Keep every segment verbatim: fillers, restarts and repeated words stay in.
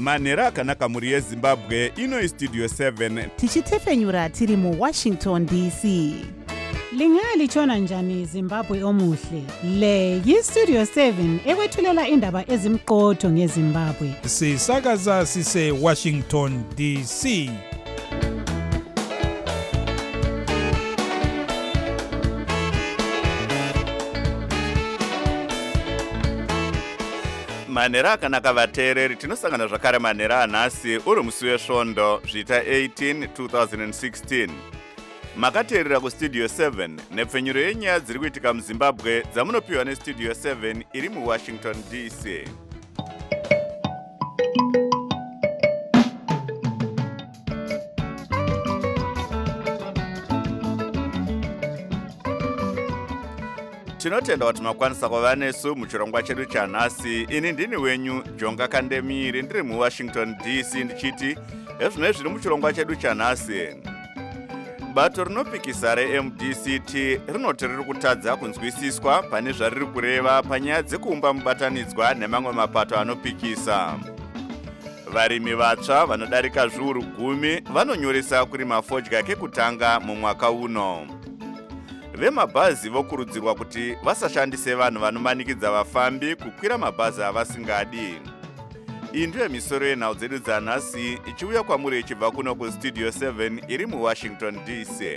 manhero akanaka mhuri yezimbabwe. Ino Studio seven tichitefenyura tiri muWashington D C. Lingalitshona njani Zimbabwe omuhle? Le yiStudio seven ekwethulela indaba ezimqotho ngeZimbabwe. Sisakaza sise Washington D C. manhero akanaka vateereri, tinosangana zvakare manhero anhasi uri musi wesvondo zvita eighteen twenty sixteen. Makateerera kuStudio seven nepfenyuro yenyaya dziri kuitika muZimbabwe dzamunopiwa neStudio seven iri muWashington D C. Tinotenda kuti makwanisa kuva nesu muchirongwa chedu chanhasi. Ini ndini wenyu Jonga Kandemiri, ndiri muWashington D C ndichiti ezvino zviri muchirongwa chedu chanhasi. Bato rinopikisa reM D C T rinoti riri kutadza kunzwisiswa pane zvariri kureva panyaya dzekuumba mubatanidzwa nemamwe mapato anopikisa. Varimi vatsva vanodarika zviuru gumi vanonyoresa kurima fodya kekutanga mumwaka uno. Vemabhazi vokurudzirwa kuti vasashandise vanhu vanomanikidza vafambi kukwira mabhazi avasingadi. Iyi ndiyo misoro yenhau dzedu dzanhasi ichiuya kwamuri ichibva kuno kuStudio seven iri muWashington D C.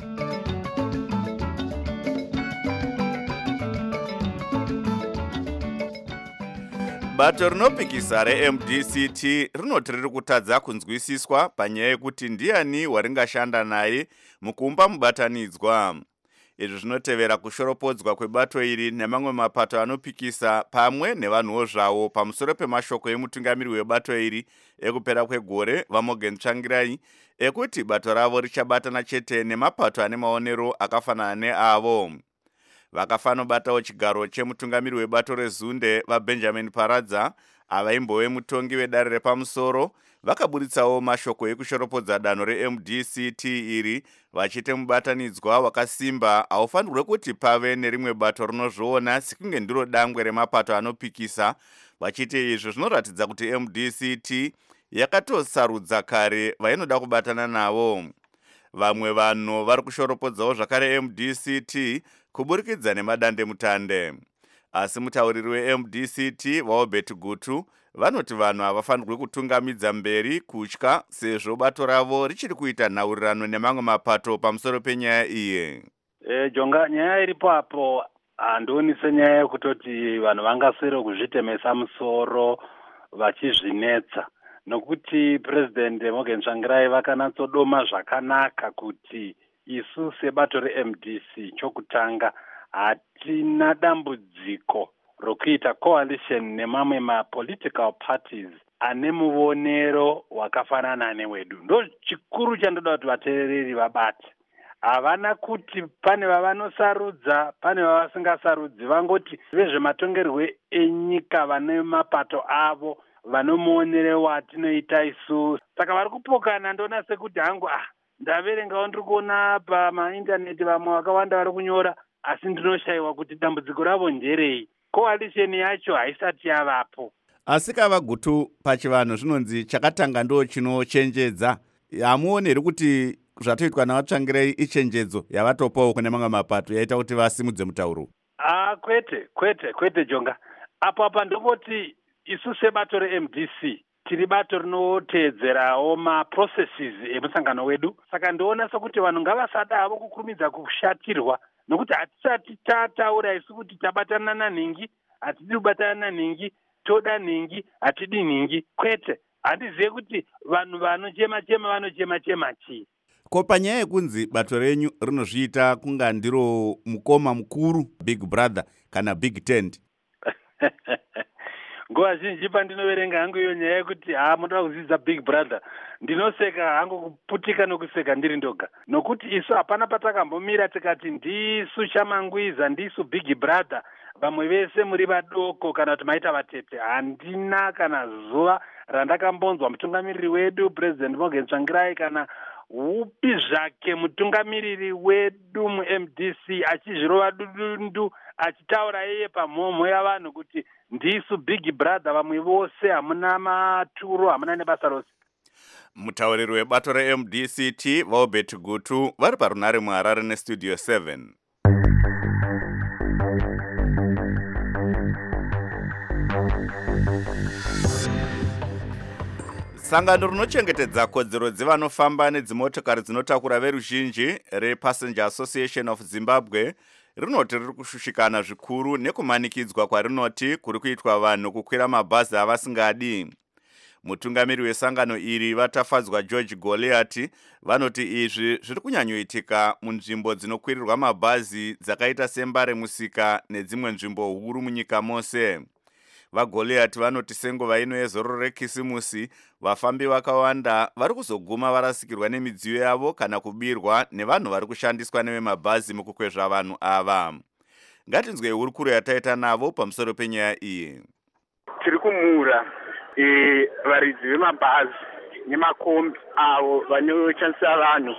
Bato rinopikisa reM D C T rinoti riri kutadza kunzwisiswa panyaya yekuti ndiani waringashanda naye mukuumba mubatanidzwa. Izvi zvinotevera kushoropodzwa kwebato iri nemamwe mapato anopikisa pamwe nevanhuwo zvavo pamusoro pemashoko emutungamiri webato iri ekupera kwegore vaMorgan Tsvangirai ekuti bato ravo richabatana chete nemapato ane maonero akafanana neavo. Vakafanobatawo chigaro chemutungamiri webato rezunde vaBenjamin Paradza avaimbove mutongi wedare repamusoro vakaburitsawo mashoko ekushoropodza danho reM D C T iri vachite mubatanidzwa wakasimba haufanirwe kuti pave nerimwe bato rinozviona sekunge ndiro dangwe remapato anopikisa. Vachite izvo zvinoratidza kuti M D C T yakatosarudza kare vainoda kubatana navo. Vamwe vanhu vari kushoropodzawo zvakare M D C T kuburikidza nemadandemutande. Asi mutauriri weM D C T vaObert Gutu vanoti vanhu havafanirwe kutungamidza mberi kutya sezvo bato ravo richiri kuita nhaurirano nemamwe mapato pamusoro penyaya iyi. E, Jonga, nyaya iripo apo handioni senyaya yekutoti vanhu vangaswere kuzvitemesa musoro vachizvinetsa, nokuti President Morgan Tsvangirai vakanatsodoma zvakanaka kuti isu sebato reM D C chokutanga hatina dambudziko rokuita coalition nemamwe ma-political parties ane muonero wakafanana newedu. Ndo chikuru chandoda kuti vateereri vabate. Havana kuti pane vavanosarudza, pane vavasingasarudzi, vangoti vezvematongerwo enyika vane mapato avo vanomuonero watinoita isu. Saka vari kupokana. Ndona sekuti hangu ah ndaverengawo ndiri kuona pamaindaneti vamwe vakawanda vari kunyora, asi ndinoshayiwa kuti dambudziko ravo nderei. Coalition yacho haisati yavapo. Asi kava Gutu pachivanhu zvinonzi chakatanga ndo chinochenjedza. Hamuoneri kuti zvatoitwa navaTsvangirai ichenjedzo yavatopawo kune mamwe mapato yaita kuti vasimudze mutauro? Ah, kwete, kwete, kwete Jonga. Apo apa ndongoti isu sebato reM D C tiri bato rinoteedzerawo maprocesses emusangano wedu. Saka ndoona sokuti vanhu ngavasada kukurumidza kushatirwa, nokuti hatisati tataura isu kuti tabatana nanhingi, hatidi kubatana nanhingi, toda nhingi, hatidi nhingi. Kwete, handizive kuti vanhu vanochema-chema vanochema-chema chii. Ko panyaya yekunzi bato renyu rinozviita kunga ndiro mukoma mukuru, Big Brother kana Big Tent. Nguva zhinji pandinoverenga hangu iyo nyaya yekuti haa munoda kudzidza Big Brother, ndinoseka hangu kuputika nokuseka ndiri ndoga. Nokuti isu hapana patakambomira tikati ndisu Shamangwiza, ndisu Big Brother, vamwe vese muri vadoko kana kuti maita vatete. Handina kana zuva randakambonzwa mutungamiriri wedu President Morgan Tsvangirai kana upi zvake mutungamiriri wedu muM D C achizvirova dudundu achitaura iye pamhomho yavanhu kuti ndisu big brother, vamwe vose hamuna maturo, hamuna nebasa rose. Mutauriri webato re-M D C T Vaubert Gutu vari parunare muHarare nestudio seven. Sangano rinochengetedza kodzero dzevanofamba nedzimotokari dzinotakura veruzhinji rePassenger Association of Zimbabwe rinoti riri kushushikana zvikuru nekumanikidzwa kwarinoti kuri kuitwa vanhu kukwira mabhazi avasingadi. Mutungamiri wesangano iri vatafadzwa George Goliath vanoti izvi zviri kunyanyoitika munzvimbo dzinokwirirwa mabhazi dzakaita sembare musika nedzimwe nzvimbo huru munyika mose. VaGoliath vanoti senguva ino yezororo rekisimusi vafambi vakawanda vari kuzoguma varasikirwa nemidziyo yavo kana kubirwa nevanhu vari kushandiswa nevemabhazi mukukwezva vanhu ava. Ngatinzwei hurukuro yataita navo pamusoro penyaya iyi. Tiri kumura varidzi vemabhazi nemakombi avo vanoshandisa vanhu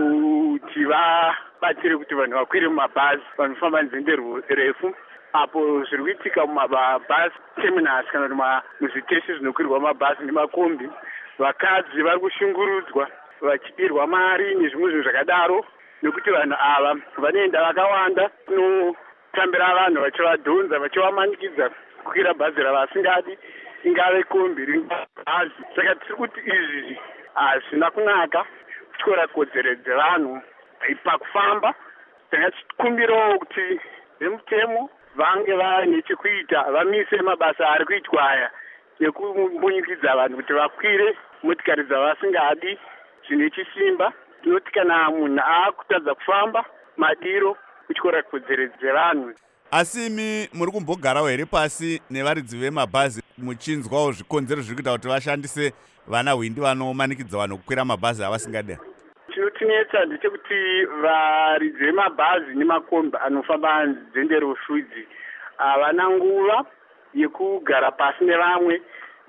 kuti vabatsire kuti vanhu vakwire mumabhazi vanofamba nzendo refu. Apo zviri kuitika mumabhazi terminals kana kuti muzviteshi zvinokwirwa mabhazi nemakombi, vakadzi vari kushungurudzwa vachibirwa mari nezvimwe zvinhu zvakadaro, nekuti vanhu ava vanoenda vakawanda kunotambira vanhu vachivadhonza vachivamanikidza kukwira bhazi ravasingadi, ingave kombi ringave bhazi. Saka tiri kuti izvi hazvina kunaka kutyora kodzero dzevanhu pakufamba. Takachikumbirawo kuti vemutemo vange vaine chekuita, vamise mabasa ari kuitwa aya ekumbonyikidza vanhu kuti vakwire motikari dzavasingadi zvine chisimba. Tinoti kana munhu aakutadza kufamba madiro kutyora kodzero dzevanhu. Asi imi muri kumbogarawo here pasi nevaridzi vemabhazi muchinzwawo zvikonzero zviri kuita kuti vashandise vana hwindi vanomanikidza vanhu kukwira mabhazi avasingadi? Chinotinetsa ndechekuti varidzi vemabhazi nemakombi anofamba nzendo rufudzi havana nguva yekugara pasi nevamwe.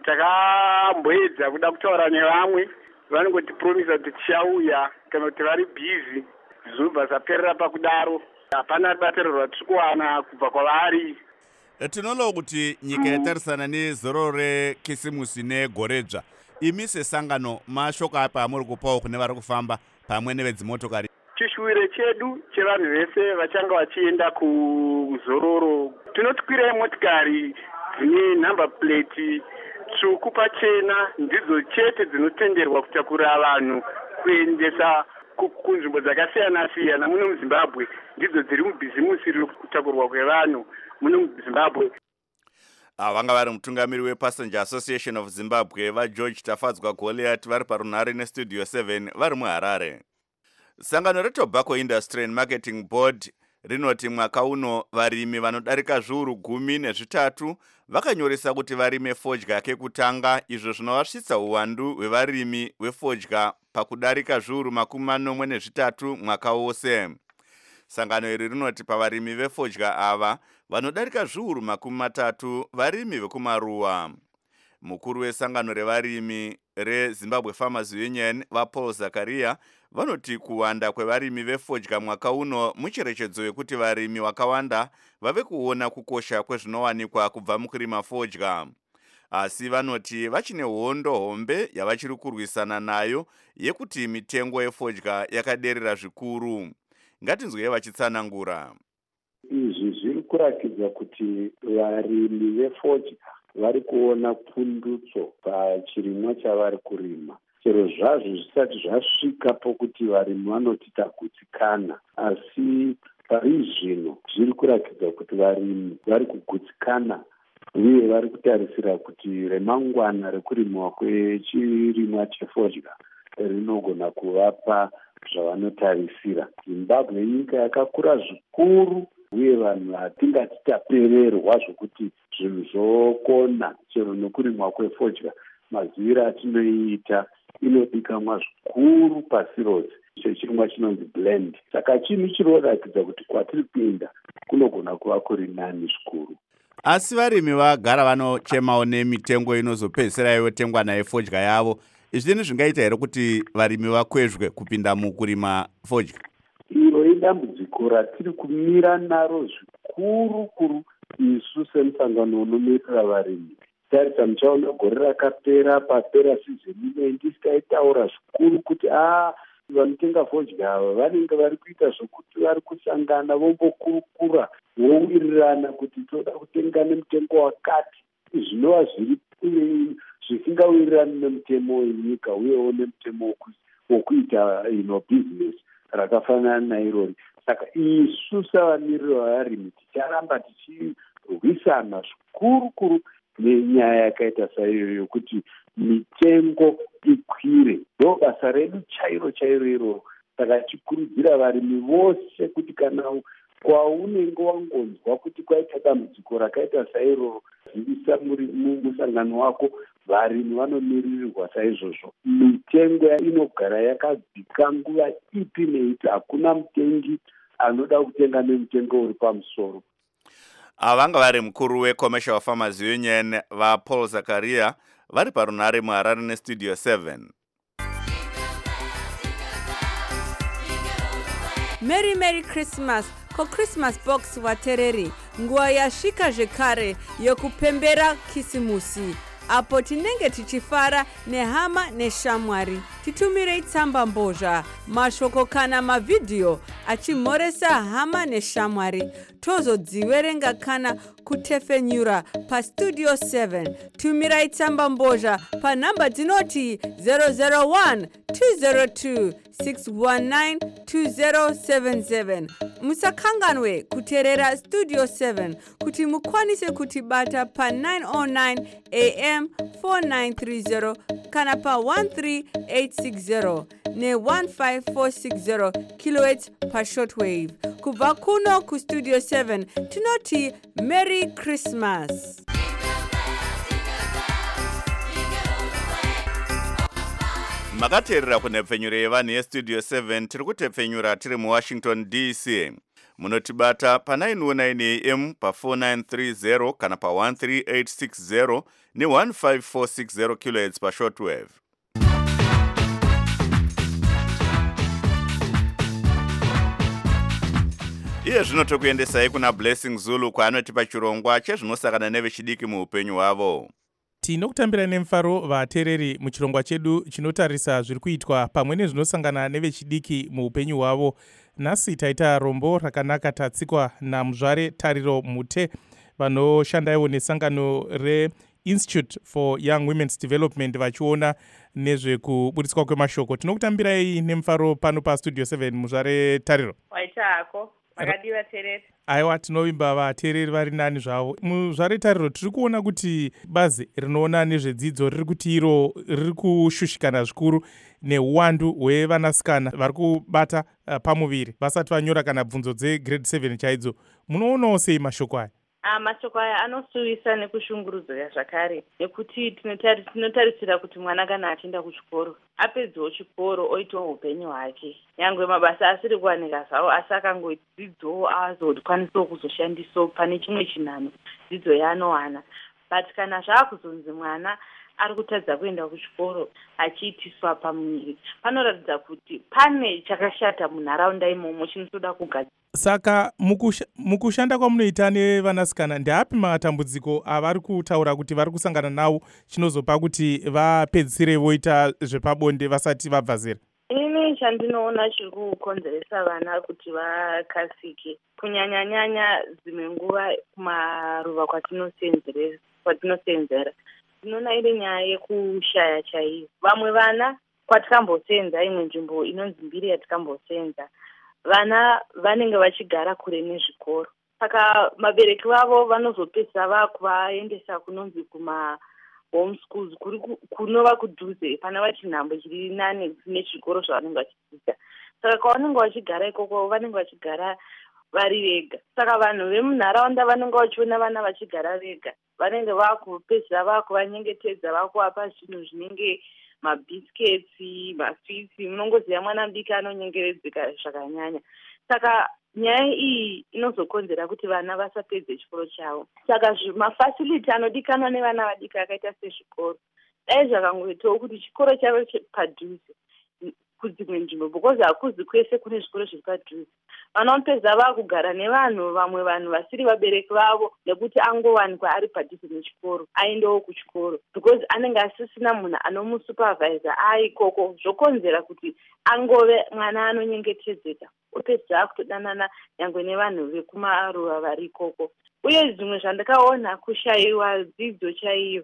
Takamboedza kuda kutaura nevamwe, vanongotipromisa kuti tichauya kana kuti vari bhizi, zvinobva zvaperera pakudaro. Hapana batiriro ratiri kuwana kubva kwavari. Tinoona kuti nyika yatarisana nezororo rekisimusi negoredzva. Imi sesangano mashoko apa amuri kupawo kune vari kufamba pamwe nevedzimotokari? Chishuwiro chedu chevanhu vese vachanga vachienda kuzororo, tinotokwirai motikari dzine nhamba plate tsvuku pachena, ndidzo chete dzinotenderwa kutakura vanhu kuendesa kunzvimbo dzakasiyana siyana muno muZimbabwe. Ndidzo dziri mubhizimusi riri kutakurwa kwevanhu muno muZimbabwe. Vanga vari mutungamiri wePassenger Association of Zimbabwe vaGeorge Tafadzwa Goliath vari parunare nestudio seven vari muHarare. Sangano reTobacco Industry and Marketing Board rinoti mwaka uno varimi vanodarika zviuru gumi nezvitatu vakanyoresa kuti varime fodya kekutanga, izvo zvinovasvitsa uwandu hwevarimi vefodya pakudarika zviuru makumi manomwe nezvitatu mwaka wose. Sangano iri rinoti pavarimi vefodya ava vanodarika zviuru makumi matatu varimi vekumaruwa. Mukuru wesangano revarimi reZimbabwe Farmers Union vaPaul Zakaria vanoti kuwanda kwevarimi vefodya mwaka uno mucherechedzo wekuti varimi vakawanda vave kuona kukosha kwezvinowanikwa kubva mukurima fodya. Asi vanoti vachine hondo hombe yavachiri kurwisana nayo yekuti mitengo yefodya yakaderera zvikuru. Ngatinzwei vachitsanangura. Izvi zviri kuratidza kuti varimi vefodya vari kuona pundutso pachirimwa chavari kurima. Chero zvazvo zvisati zvasvika pokuti varimi vanoti tagutsikana, asi pari zvino zviri kuratidza kuti varimi vari kugutsikana uye vari kutarisira kuti remangwana rekurimiwa kwechirimwa chefodya rinogona kuvapa zvavanotarisira. Zimbabwe nyika yakakura zvikuru uye vanhu hatingati tapererwa zvokuti zvinhu zvokona chero nokurimwa kwefodya. Maziviro atinoiita inodikanwa zvikuru pasi rose. Icho chirimwa chinonzi blend. Saka chinhu chinoratidza kuti kwatiri kuenda kunogona kuva kuri nani zvikuru. Asi varimi vagara vanochemawo nemitengo inozopedzisira yotengwa nayo fodya yavo. Izvi zvingaita here kuti varimi vakwezvwe kupinda mukurima fodya? Iro idambudziko ratiri kumira naro zvikuru kuru isu semusangano unomirira varimi tarisa muchaona gore rakapera papera sizoni ino ndisitaitaura zvikuru kuti a vanotenga fodya ava vanenge vari kuita zvokuti vari kusangana vombokurukura vowirirana kuti toda kutenga nemutengo wakati zvinova zviri zvisingawirirani nemutemo wenyika uyewo nemutemo wokuita ino business rakafanana nairori. Saka isu savamiriri vavarimi ticharamba tichirwisana zvikurukuru nenyaya yakaita saiyo yokuti mitengo ikwire. Ndo basa redu chairo chairo iroro. Saka tichikurudzira varimi vose kuti kana kwaunenge wangonzwa kuti kwaita dambudziko rakaita sairoro, zivisa musangano wako. Varimi vanomirirwa saizvozvo. Mitengo inogara yakadzika nguva ipi neipi. Hakuna mutengi anoda kutenga nemutengo uri pamusoro. Avanga vari mukuru weCommercial Farmers Union vaPaul Zakaria vari parunare muHarare neStudio seven. Merry Merry Christmas. Ko Christmas box watereri nguva yasvika zvekare yokupembera kisimusi. Apo tinenge tichifara nehama neshamwari. Titumirei tsamba mbozha, mashoko kana mavideo achimhoresa hama neshamwari. Tozodziverenga kana kutefenyura pa Studio seven. Tumirai tsamba mbozha pa namba dzinoti zero zero one two zero two six one nine two zero seven seven. Musakanganwe kuterera Studio seven kuti mukwanise kutibata pa nine oh nine A M four nine three zero kana pa one three eight six zero ne one five four six zero kilohertz pa shortwave. Kubva kuno ku Studio seven tinoti Merry Christmas. Makateerera kunepfenyuro yevanhu yeStudio seven tiri kutepfenyura tiri muWashington D C. Munotibata pa nine oh nine A M pa four nine three zero kana pa one three eight six zero ne one five four six zero kilohertz pa shortwave. Iye zvino tokuendesai kuna Blessing Zulu kwaanotipa chirongwa chezvinosakana nevechidiki muupenyu hwavo. Tinokutambira nemufaro vateereri muchirongwa chedu chinotarisa zviri kuitwa pamwe nezvinosangana nevechidiki muupenyu hwavo. Nhasi taita rombo rakanaka tatsikwa naMuzvare Tariro Mute vanoshandaiwo nesangano reInstitute for Young Women's Development vachiona nezvekuburitswa kwemashoko. Tinokutambirai nemufaro pano pa Studio seven. Muzvare Tariro. Waita hako. Vakadiwa tereri. Aiwa, tinovimba vateereri vari nani zvavo. Muzvare Tariro, tiri kuona kuti bazi rinoona nezvedzidzo riri kuti iro riri kushushikana zvikuru neuwandu hwevanasikana vari kubata uh, pamuviri vasati vanyora kana bvunzo dzegrade seven chaidzo. Munoonawo sei mashoko aya? Ah, mashoko aya anosuvisa nekushungurudzwa zvakare nekuti tinotarisira kuti mwana kana achienda kuchikoro apedzawo chikoro oitawo upenyu hwake, nyangwe mabasa asiri kuwanika zvawo, asi akangodzidzawo azokwanisawo kuzoshandisawo pane chimwe chinhano dzidzo yaanowana. But kana zvaakuzonzi mwana ari kutadza kuenda kuchikoro achiitiswa pamuviri, panoratidza kuti pane chakashata munharaunda imomo chinotoda kugadzirwa. Saka mukusha, mukushanda kwamunoita nevanasikana ndeapi matambudziko avari kutaura kuti vari kusangana nawo chinozopa kuti vapedzisire voita zvepabonde vasati vabva zera? Ini chandinoona chiri kukonzeresa vana kuti vakasike kunyanya-nyanya dzimwe nguva kumaruva kwatinosenzera, tinoona iri nyaya yekushaya chaiyo. Vamwe vana kwatikambosenza, imwe nzvimbo inonzi mbiri yatikambosenza, vana vanenge vachigara kure nezvikoro. Saka mabereki vavo vanozopesa vakuvaendesa kunonzi kuma home schools kunova kudhuze pana vachinhambo chiri nane nechikoro zvavanenge vachidzidza. Saka kwavanenge vachigara ikoko vanenge vachigara vari vega. Saka vanhu vemunharaunda vanenge vachiona vana vachigara vega, vanenge vakupesa vakuvanyengetedza, vakuvapa zvinhu zvinenge mabhisiketsi, maswitsi. Munongoziva mwana mudiki anonyengeredzeka zvakanyanya. Saka nyaya iyi inozokonzera kuti vana vasapedze chikoro chavo. Saka mafasiliti anodikanwa nevana vadiki akaita sezvikoro, dai zvakangoitawo kuti chikoro chavo padhuze, kudzimwe nzvimbo because hakuzi kwese kune zvikoro zviri padhuze. Vana vapedza vakugara nevanhu vamwe vanhu vasiri vabereki vavo nekuti angowanikwa ari padhuze nechikoro aendewo kuchikoro because anenge asisina munhu anomusupervisa aikoko zvokonzera kuti angove mwana anonyengetedzeka opedza kutodanana nyangwe nevanhu vekumaruva vari ikoko. Uye zvimwe zvandakaona kushayiwa dzidzo chaiyo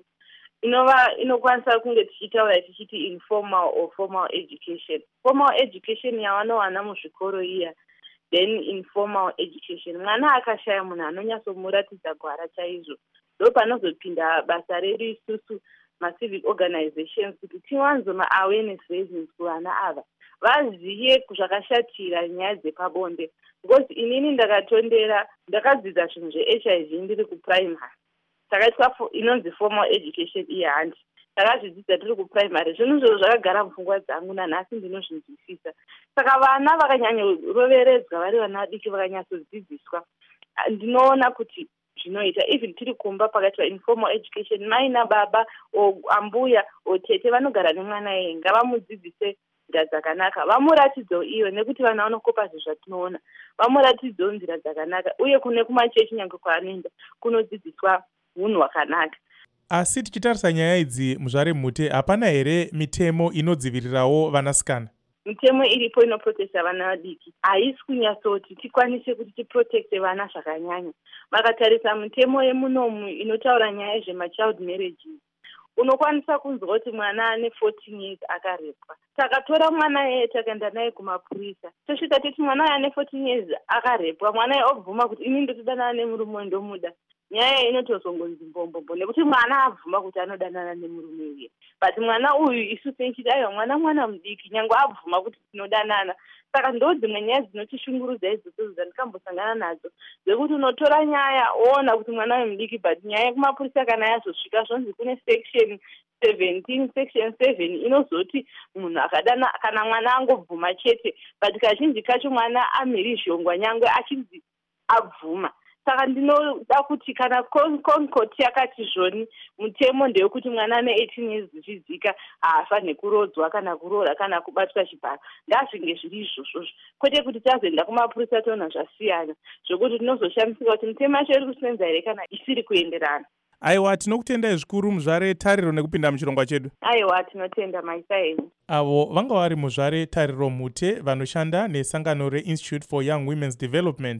inova inokwanisa kunge tichitaura tichiti informal or formal education. Formal education yavanowana muzvikoro iya, then informal education mwana akashaya munhu anonyatsomuratidza gwara chaizvo ndo panozopinda basa redu isusu macivic organizations kuti tiwanze ma-awareness raising kuvana ava vaziye zvakashatira nyaya dzepabonde because inini ndakatondera ndakadzidza zvinhu zve-H I V ndiri kuprimary takaitwa inonzi formal education iya handi takazvidzidza tiri kuprimary zvinhu zviro zvakagara mupfungwa dzangu nanhasi ndinozvinzwisisa. Saka vana vakanyanyoroveredzwa vari vana vadiki vakanyatsodzidziswa ndinoona kuti zvinoita even tiri kumba pakati pa-informal education mai nababa o ambuya o tete vanogara nemwana yeye ngavamudzidzise nzira dzakanaka vamuratidzewo iyo nekuti vana vanokopa zvezvatinoona vamuratidzewo nzira dzakanaka uye kune kumachechi nyange kwaanoenda kunodzidziswa unhu hwakanaka. Asi tichitarisa nyaya idzi muzvare Mhute, hapana here mitemo inodzivirirawo vanasikana? Mitemo iripo inoprotecta vana vadiki haisi kunyatsoti tikwanise kuti tiprotecte vana zvakanyanya. Vakatarisa mitemo yemunomu inotaura nyaya yezvemachild marriages unokwanisa kunzwa kuti mwana ane fourteen years akarepwa takatora mwana yeye takaenda naye kumapurisa tosvika titi mwana ane fourteen years akarepwa mwana yeye obvuma kuti ini ndotodanana nemurume ndomuda nyaya inotozongonzi mbombombo nekuti mwana abvuma kuti anodanana nemurume uye but mwana uyu isu senchiti aiwa mwana mwana mudiki nyangwe abvuma kuti tinodanana. Saka ndo dzimwe nyaya dzinotishungurudza idzodzo dzandikambosangana nadzo dzekuti unotora nyaya woona kuti mwana wemudiki but nyaya yekumapurisa kana yazosvika zvonzi kune section seventeen section seven inozoti munhu akadana kana mwana angobvuma chete but kazhinji kacho mwana amhirizhongwa nyangwe achinzi abvuma. Saka ndinoda kuti kana Concord yakati zvoni mutemo ndeyekuti mwana ane eighteen years zvichizika haafanhe kurodzwa kana kuroora kana kubatwa chibharo ngazvinge zviri izvozvo kwete kuti tazoenda kumapurisa toona zvasiyana zvokuti tinozoshamisika kuti mitemo yacho iri kusenza here kana isiri kuenderana. Aiwa, tinokutendai zvikuru muzvare Tariro nekupinda muchirongwa chedu. Aiwa, tinotenda maisa henyu. Avo vanga vari muzvare Tariro Mhute vanoshanda nesangano reInstitute for Young Women's Development.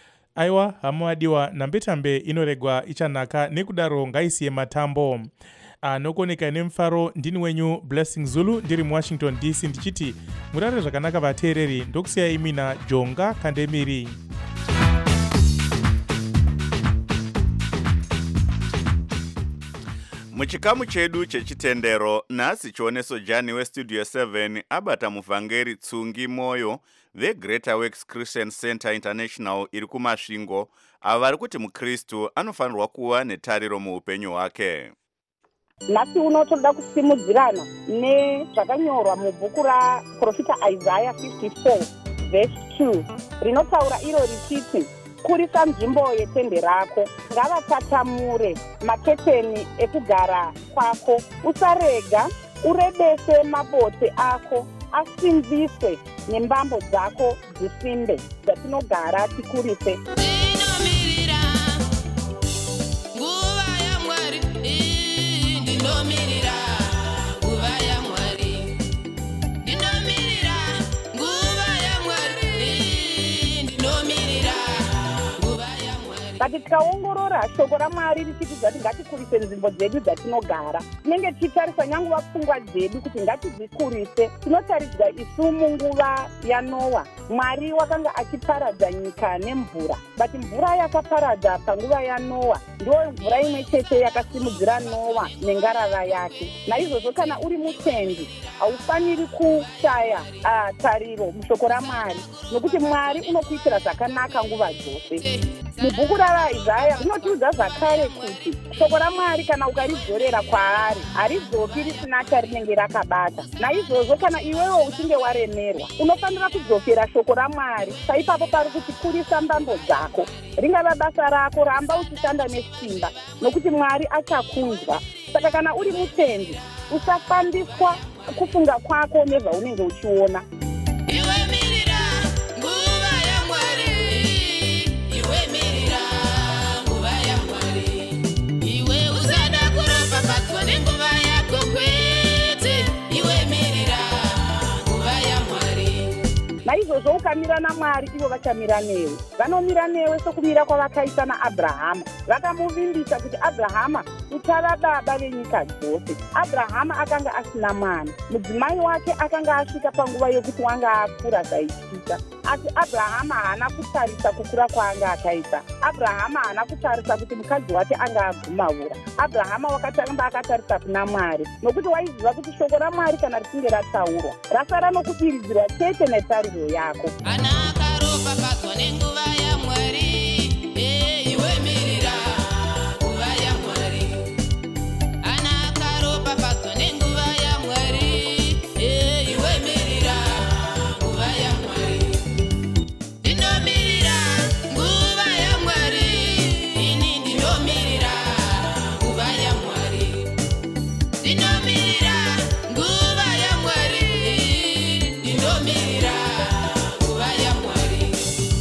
Aiwa, hama wadiwa, nambetambe inoregwa ichanaka nekudaro ngaisiye matambo. Anokoneka nemufaro ndini wenyu Blessing Zulu ndiri muWashington D C ndichiti murare zvakanaka vateereri ndokusiya imi naJonga Kandemiri. Muchikamu chedu chechitendero nhasi chioneso Jani weStudio seven abata muvhangeri Tsungi Moyo veGreater Works Christian Center International iri kumasvingo ava vari kuti mukristu anofanirwa kuva netariro muupenyu hwake. Nhasi uno toda kusimudzirana nezvakanyorwa mubhuku raprofita Isaiah fifty-four verse two rinotaura iro richiti kurisa nzvimbo yetende rako ngavatatamure maketeni ekugara kwako usarega urebese mabote ako asimbise nembambo dzako dzisimbe dzatinogara tikurise. Kati tikaongorora shoko raMwari richiti kuti ngatikurise nzvimbo dzedu dzatinogara tinenge tichitarisa nyanguva pfungwa dzedu kuti ngatidzikurise tinotaridzwa isu munguva yaNoa Mwari wakanga achiparadza nyika nemvura but mvura yakaparadza panguva yaNoa ndo mvura imwe chete yakasimudzira Noa nengarava yake. Naizvozvo kana uri mutendi haufaniri kushaya uh, tariro mushoko raMwari nokuti Mwari unokuitira zvakanaka nguva dzose. Mubhuku raIsaiah rinotiudza zvakare kuti shoko raMwari kana ukaridzorera kwaari haridzoki risina charinenge rakabata. Naizvozvo kana iwewo uchinge waremerwa unofanira kudzokera shoko raMwari paipapo pari kuti kurisa mbambo dzako ringava basa rako ramba uchishanda nesimba nokuti Mwari achakunzwa. Saka kana uri mutendi usafambiswa kufunga kwako nezvaunenge uchiona. Iwe mirira nguva yaMwari, iwe mirira nguva yaMwari, iwe usada kuropafadzwa nenguva yako kwete, iwe mirira nguva yaMwari. Naizvozvo ukamira naMwari, ivo vachamira newe. Vanomira newe sokumira kwavakaita naAbhurahama. Vakamuvimbisa kuti Abhurahama uchava baba venyika dzose. Abhurahama akanga asina mwana. Mudzimai wake akanga asvika panguva yokuti wanga akura zvaityisa. Asi Abhurahama haana kutarisa kukura kwaanga akaita. Abhurahama haana kutarisa kuti mukadzi wake anga agumavura. Abhurahama wakatanga akatarisa kuna Mwari, nokuti waiziva kuti shoko raMwari kana richinge rataurwa rasara nokudiridzirwa chete netariro yako. Ana akaropafadzwa nenguva yaMwari, eh, iwe mirira nguva yaMwari. Ana akaropafadzwa nenguva yaMwari, eh, iwe mirira nguva yaMwari. Ndinomirira nguva yaMwari, ini ndinomirira nguva yaMwari. Ndinomirira nguva yaMwari, ndinomirira nguva yaMwari.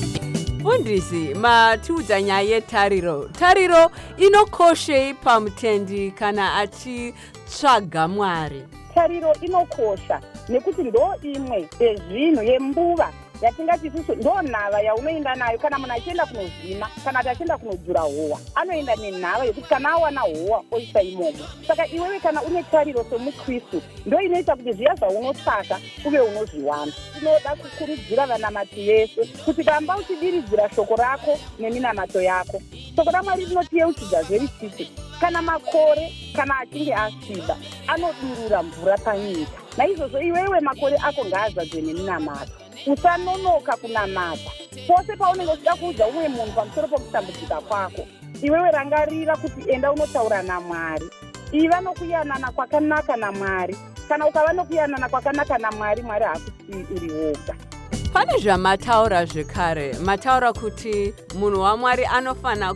Mufundisi, matiudza nyaya yetariro. Tariro inokoshei pamutendi kana achitsvaga Mwari? Tariro inokosha nekuti ndo imwe yezvinhu yembuva yatingati isusu ndo nhava yaunoenda nayo kana munhu achienda kunozvima kana kuti achienda kunodzura howa anoenda nenhava yekuti kana awana howa oisa imomo. Saka iwewe kana une tariro somukristu ndo inoita kuti zviya zvaunotsvaka uve unozviwana. Tinoda kukurudzira vanamati vese kuti ramba uchidiridzira shoko rako neminamato yako. Shoko raMwari rinotiyeuchidza zverisisi kana makore kana achinge asviba anodurura mvura panyika. Naizvozvo iwewe makore ako ngaazadze neminamato. Usanonoka kunamata. Pose paunenge uchida kuudza umwe munhu pamusoro pokutambudzika kwako, iwewe rangarira kuti enda unotaura naMwari. Iva nokuyanana kwakanaka naMwari. Kana ukava nokuyanana kwakanaka naMwari, Mwari haakusiyi uri woga. Pane zvamataura zvekare, mataura kuti munhu waMwari anofana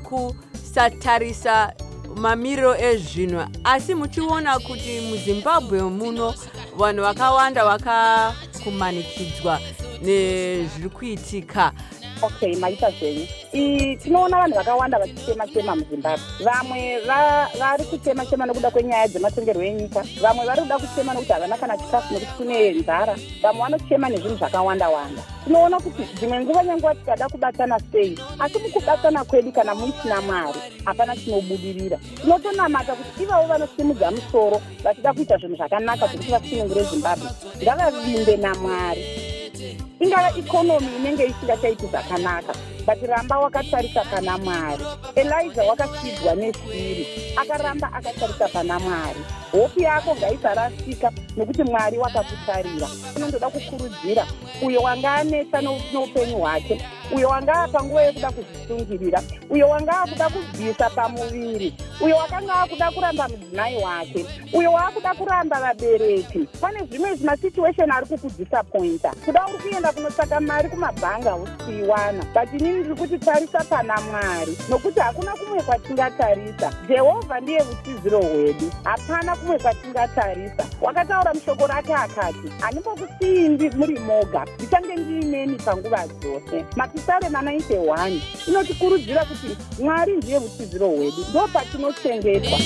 kusatarisa mamiriro ezvinhu, asi muchiona kuti muZimbabwe muno vanhu vakawanda vakakumanikidzwa nezviri kuitika. Okay, maita zvenyu. Tinoona vanhu vakawanda vachitema-tema muZimbabwe. Vamwe vari kutema-tema nokuda kwenyaya dzematongerwo enyika. Vamwe vari kuda kutema nokuti havana kana chikafu nokuti kune nzara. Vamwe vanotema nezvinhu zvakawanda-wanda. Tinoona kuti dzimwe nguva nyanguva tikada kubatana sei, asi mukubatana kwedu kana muisina Mwari hapana chinobudirira. Tinotonamata kuti ivavo vanosimudza musoro vachida kuita zvinhu zvakanaka zvokuti vasunungure Zimbabwe ngavavimbe naMwari. Ingava ikonomi inenge isingachaiti zvakanaka, but ramba wakatarisa pana Mwari. Elijah wakasidzwa neshiri, akaramba akatarisa pana Mwari. Hope yako ngaisarasika nokuti Mwari wakakutarira. Unondoda kukurudzira uyo wanga anetsa noupenyu hwake, uyo wanga panguva yekuda kuzvisungirira, uyo wanga akuda kubvisa pamuviri, uyo wakanga akuda kuramba mudzimai wake, uyo waakuda kuramba vabereki. Pane zvimwe zvimasituation ari kukudisappointa. Kuda uri kuenda kunotsvaka mari kumabhanga hausiiwana, but inini ndiri kuti tarisa pana Mwari, nokuti hakuna kumwe kwatingatarisa. Jehovha ndiye utiziro hwedu, hapana kumwe kwatingatarisa. Wakataura mushoko rake akati, handimbokusii muri moga, ndichange ndiinemi panguva dzose. Mapisarema ninety-one inotikurudzira kuti Mwari ndiye utiziro hwedu, ndo patinochengetwa.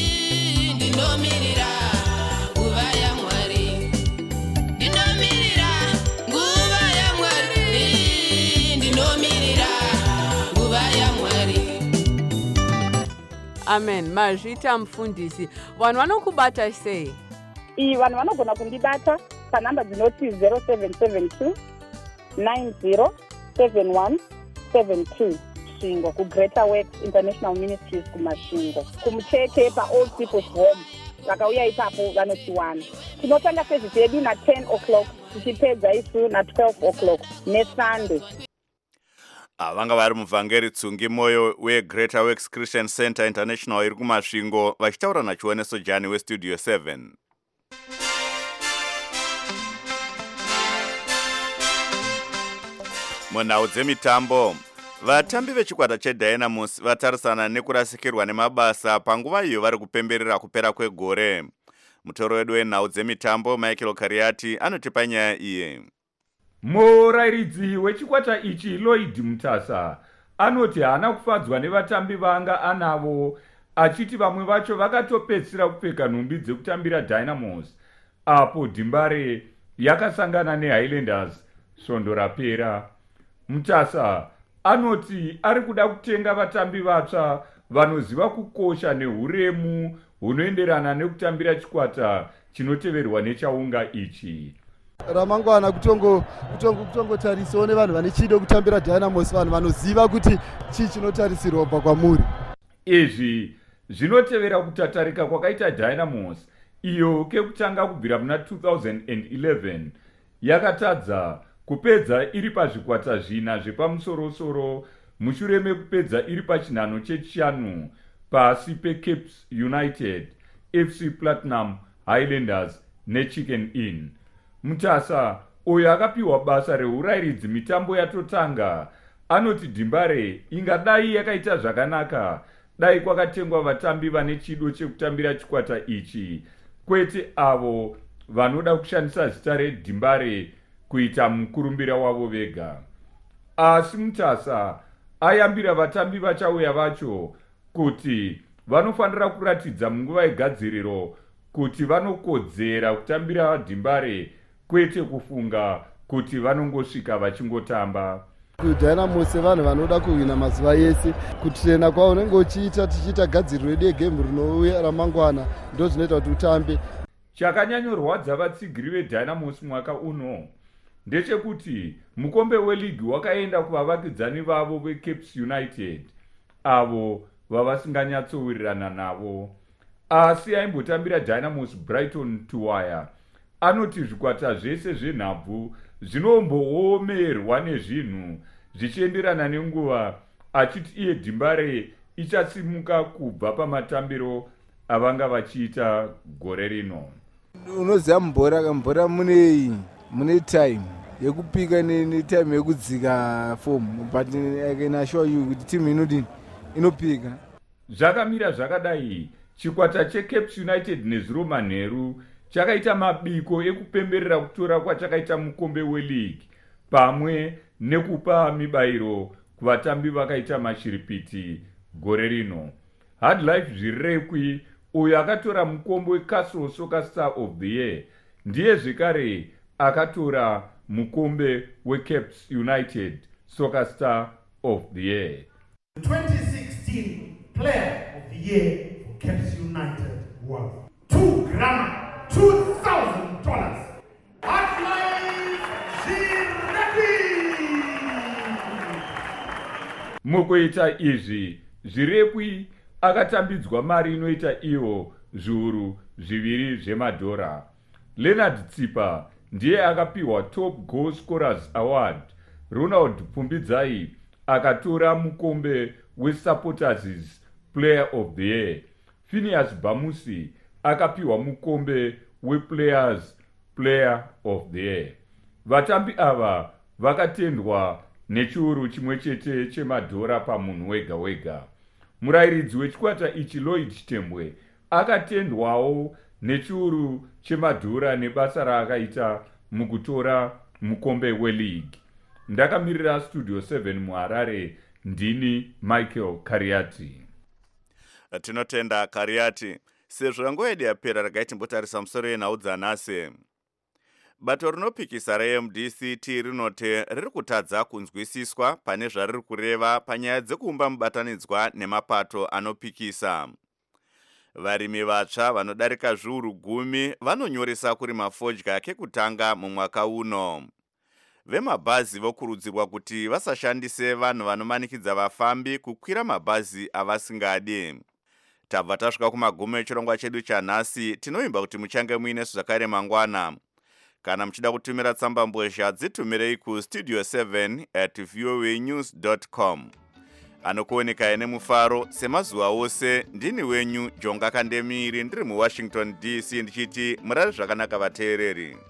Ndinomirira nguva yaMwari, ndinomirira nguva yaMwari, ndinomirira nguva yaMwari. Amen. Mazvita mufundisi, vanhu vanokubata sei? Iyi vanhu vanogona kundibata panhamba dzinoti zero seven seven two nine zero seven one seven two Shingo, kuGreater Works International Ministries kuMashingo, kumucheke paOld People's Home vakauya ipapo vanotiwana. Tinotanga service yedu na ten o'clock tichipedza isu na twelve o'clock neSunday. Vanga vari muvhangeri Tsungi Moyo weGreater Works Christian Center International iri kuMasvingo vachitaura naChioneso Jani weStudio seven. Munhau dzemitambo, vatambi vechikwata cheDynamos vatarisana nekurasikirwa nemabasa panguva iyo vari kupemberera kupera kwegore. mutoro wedu wenhau dzemitambo Michael Kariati anotipa nyaya iye. Murairidzi wechikwata ichi Lloyd Mutasa anoti haana kufadzwa nevatambi vanga anavo, achiti vamwe vacho vakatopedzisira kupfeka nhumbi dzekutambira Dynamos apo Dimbare yakasangana neHighlanders svondo rapera. Mutasa anoti ari kuda kutenga vatambi vatsva vanoziva kukosha nehuremu hunoenderana nekutambira chikwata chinoteverwa nechaunga ichi. Ramangwana kutongo kutongo kutongotarisawo nevanhu vane chido kutambira Dynamos, vanhu vanoziva kuti chii chinotarisirwa kubva kwamuri. Izvi zvinotevera kutatarika kwakaita Dynamos iyo kekutanga kubvira muna two thousand eleven yakatadza kupedza iri pazvikwata zvina zvepamusorosoro mushure mekupedza iri pachinhano chechishanu pasi peCapes United, F C Platinum, Highlanders neChicken Inn. Mutasa uyo akapiwa basa reurairidzi mitambo yatotanga anoti Dimbare ingadai yakaita zvakanaka dai kwakatengwa vatambi vane chido chekutambira chikwata ichi, kwete avo vanoda kushandisa zita reDimbare kuita mukurumbira wavo vega. Asi Mutasa ayambira vatambi vachauya vacho kuti vanofanira kuratidza munguva yegadziriro kuti vanokodzera kutambira Dimbare, kwete kufunga kuti vanongosvika vachingotamba. KuDynamos vanhu vanoda kuhwina mazuva yese, kutrena kwavo unenge uchiita tichiita gadziriro yedu yegemu rinouya ramangwana ndo zvinoita kuti utambe. Chakanyanyorwadza vatsigiri veDynamos mwaka uno ndechekuti mukombe weligi wakaenda kuvavakidzani vavo veCapes United, avo vavasinganyatsowirirana navo. Asi aimbotambira Dynamos Brighton Tuwaya anoti zvikwata zvese zvenhabvu zvinombowomerwa nezvinhu zvichienderana nenguva, achiti iye Dimbare ichasimuka kubva pamatambiro avanga vachiita gore rino. Unoziva mbora mbora mune mune time yekupika netime yekudzika form, but I can assure you kuti team inodini inopika. Zvakamira zvakadai, chikwata cheCapes United nezuro manheru chakaita mabiko ekupemberera kutora kwachakaita mukombe weligi pamwe nekupa mibayiro kuvatambi vakaita mashiripiti gore rino. Hard Life Zvirekwi uyo akatora mukombe weCastle Soccer Star of the Year ndiye zvekare akatora mukombe weCapes United Soccer Star of the Year. The twenty sixteen Player of the Year for Capes United was two grand two thousand dollars. Hard Life Zvirekwi. Mukuita izvi, Zvirekwi akatambidzwa mari inoita iwo zviuru zviviri zvemadhora. Leonard Tsipa ndiye akapiwa Top Goal Scorers Award. Ronald Pumbidzai akatora mukombe weSupporters Player of the Year. Phineas Bamusi akapiwa mukombe wePlayers Player of the Year. Vatambi ava vakatendwa nechiuru chimwe chete chemadhora pamunhu wega wega. Murairidzi wechikwata ichi Lloyd Chitembwe akatendwawo nechiuru chemadhora nebasa raakaita mukutora mukombe weligi. Ndakamirira Studio seven muHarare, ndini Michael Kariati. Tinotenda Kariati. Sezvo ranguva yedu yapera regai timbotarisa musoro yenhau dzanhasi. Bato rinopikisa reM D C T rinoti riri kutadza kunzwisiswa pane zvariri kureva panyaya dzekuumba mubatanidzwa nemapato anopikisa. Varimi vatsva vanodarika zviuru gumi vanonyoresa kurima fodya kekutanga mumwaka uno. Vemabhazi vokurudzirwa kuti vasashandise vanhu vanomanikidza vafambi kukwira mabhazi avasingadi. Tabva tasvika kumagumo echirongwa chedu chanhasi, tinoimba kuti muchange muine zvakare mangwana. Kana muchida kutumira tsamba mbozha dzitumirei ku studio seven at voa news dot com. Anokuoneka ene mufaro semazuva ose, ndini wenyu Jonga Kandemiri ndiri muWashington D C ndichiti murari zvakanaka vateereri.